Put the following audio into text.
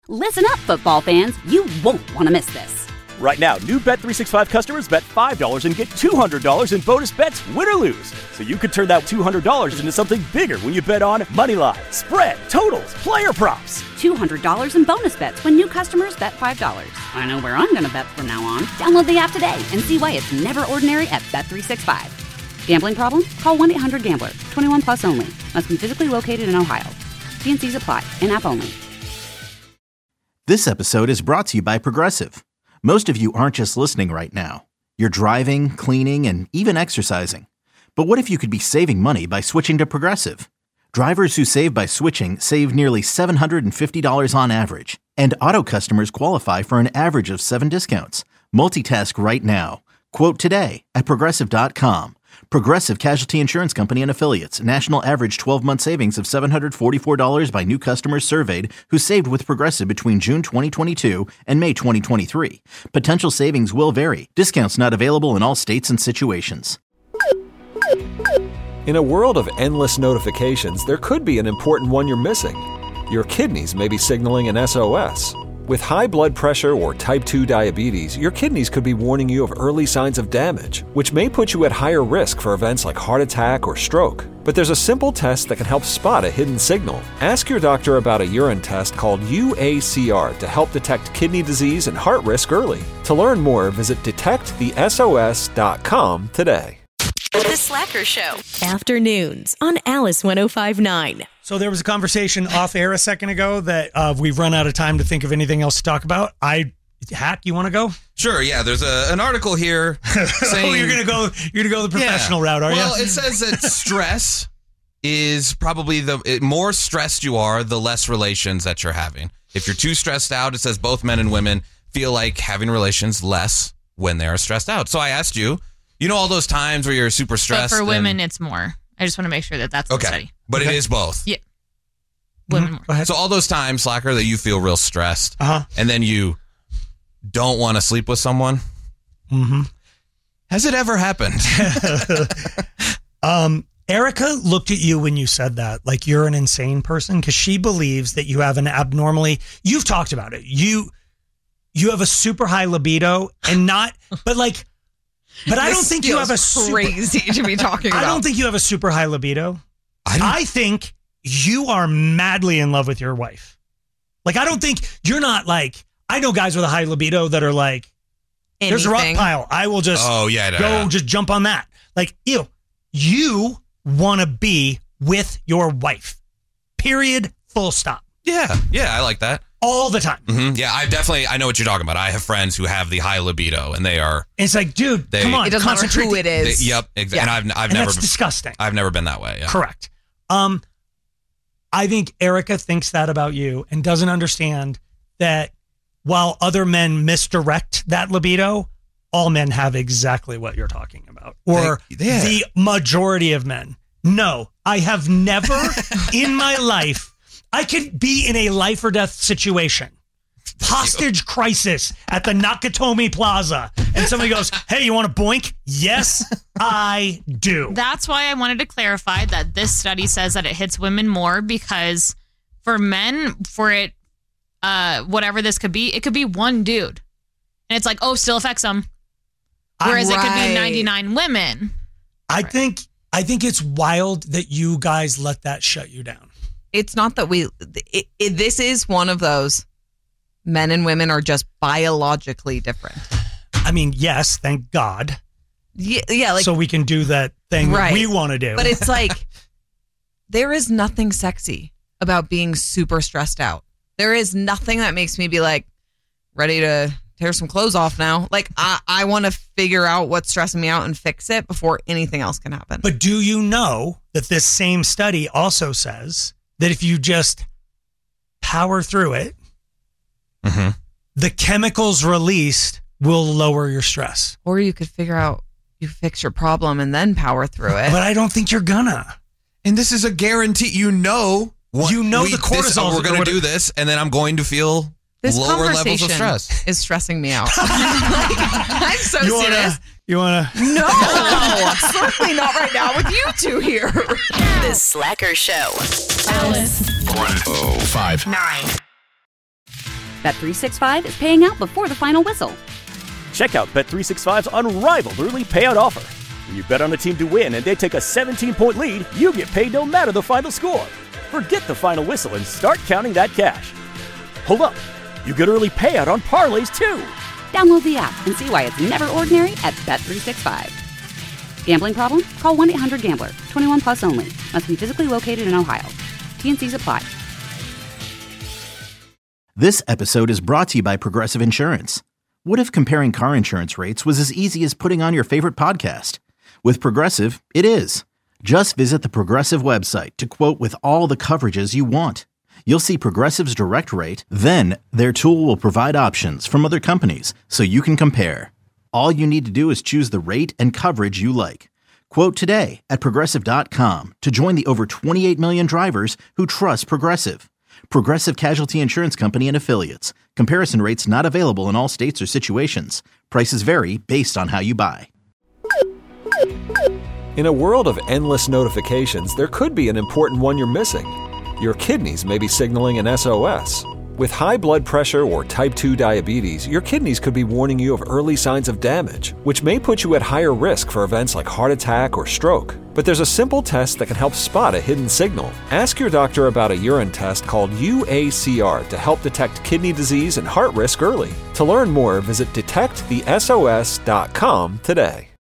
Listen up, football fans. You won't want to miss this. Right now, new Bet365 customers bet $5 and get $200 in bonus bets, win or lose. So you could turn that $200 into something bigger when you bet on moneyline, spread, totals, player props. $200 in bonus bets when new customers bet $5. I know where I'm going to bet from now on. Download the app today and see why it's never ordinary at Bet365. Gambling problem? Call 1-800-GAMBLER. 21 plus only. Must be physically located in Ohio. T&Cs apply. In-app only. This episode is brought to you by Progressive. Most of you aren't just listening right now. You're driving, cleaning, and even exercising. But what if you could be saving money by switching to Progressive? Drivers who save by switching save nearly $750 on average. And auto customers qualify for an average of 7 discounts. Multitask right now. Quote today at Progressive.com. Progressive Casualty Insurance Company and Affiliates. National average 12-month savings of $744 by new customers surveyed who saved with Progressive between June 2022 and May 2023. Potential savings will vary. Discounts not available in all states and situations. In a world of endless notifications, there could be an important one you're missing. Your kidneys may be signaling an SOS. With high blood pressure or type 2 diabetes, your kidneys could be warning you of early signs of damage, which may put you at higher risk for events like heart attack or stroke. But there's a simple test that can help spot a hidden signal. Ask your doctor about a urine test called UACR to help detect kidney disease and heart risk early. To learn more, visit detectthesos.com today. The Slacker Show. Afternoons on Alice 105.9. So there was a conversation off air a second ago that we've run out of time to think of anything else to talk about. Hack, you want to go? Sure, yeah. There's an article here saying... you're gonna go the professional route, are you? Well, it says that stress is probably the more stressed you are, the less relations that you're having. If you're too stressed out, it says both men and women feel like having relations less when they are stressed out. So I asked you, you know all those times where you're super stressed? But for women, it's more. I just want to make sure that that's the study. But it is both. Yeah. Women more. Go ahead. So all those times, Slacker, that you feel real stressed, and then you don't want to sleep with someone. Mm-hmm. Has it ever happened? Erica looked at you when you said that, like you're an insane person, because she believes that you have an abnormally. You've talked about it. You have a super high libido, and not, but like. But I don't think you have a crazy to be talking about. I don't think you have a super high libido. I think you are madly in love with your wife. Like, I don't think you're not like, I know guys with a high libido that are like, there's a rock pile. I will just just jump on that. Like, you want to be with your wife. Period. Full stop. Yeah, I like that. All the time. Mm-hmm. Yeah, I know what you're talking about. I have friends who have the high libido, and they are. It's like, dude, come on. It doesn't matter who it is. Yep, exactly. Yeah. And I've never. That's disgusting. I've never been that way. Yeah. Correct. I think Erica thinks that about you and doesn't understand that while other men misdirect that libido, all men have exactly what you're talking about, or the majority of men. No, I have never in my life. I could be in a life or death situation, hostage crisis at the Nakatomi Plaza, and somebody goes, hey, you want a boink? Yes, I do. That's why I wanted to clarify that this study says that it hits women more, because for men, for it, whatever this could be, it could be one dude. And it's like, oh, still affects them. Whereas it could be 99 women. I think it's wild that you guys let that shut you down. It's not that this is one of those men and women are just biologically different. I mean, yes, thank God. Yeah, like, so we can do that thing that we want to do. But it's like, there is nothing sexy about being super stressed out. There is nothing that makes me be like, ready to tear some clothes off now. Like, I want to figure out what's stressing me out and fix it before anything else can happen. But do you know that this same study also says that if you just power through it, the chemicals released will lower your stress. Or you could figure out, you fix your problem and then power through it. But I don't think you're gonna. And this is a guarantee. The cortisol. We're going to do this, and then I'm going to feel lower levels of stress. Is stressing me out. I'm so serious. You want to? No, certainly not right now with you two here. The Slacker Show. Alice 105.9. Bet365 is paying out before the final whistle. Check out Bet365's unrivaled early payout offer. When you bet on a team to win and they take a 17-point lead, you get paid no matter the final score. Forget the final whistle and start counting that cash. Hold up. You get early payout on parlays, too. Download the app and see why it's never ordinary at Bet365. Gambling problem? Call 1-800-GAMBLER. 21 plus only. Must be physically located in Ohio. T&Cs apply. This episode is brought to you by Progressive Insurance. What if comparing car insurance rates was as easy as putting on your favorite podcast? With Progressive, it is. Just visit the Progressive website to quote with all the coverages you want. You'll see Progressive's direct rate, then their tool will provide options from other companies so you can compare. All you need to do is choose the rate and coverage you like. Quote today at Progressive.com to join the over 28 million drivers who trust Progressive. Progressive Casualty Insurance Company and Affiliates. Comparison rates not available in all states or situations. Prices vary based on how you buy. In a world of endless notifications, there could be an important one you're missing. Your kidneys may be signaling an SOS. With high blood pressure or type 2 diabetes, your kidneys could be warning you of early signs of damage, which may put you at higher risk for events like heart attack or stroke. But there's a simple test that can help spot a hidden signal. Ask your doctor about a urine test called UACR to help detect kidney disease and heart risk early. To learn more, visit detectthesos.com today.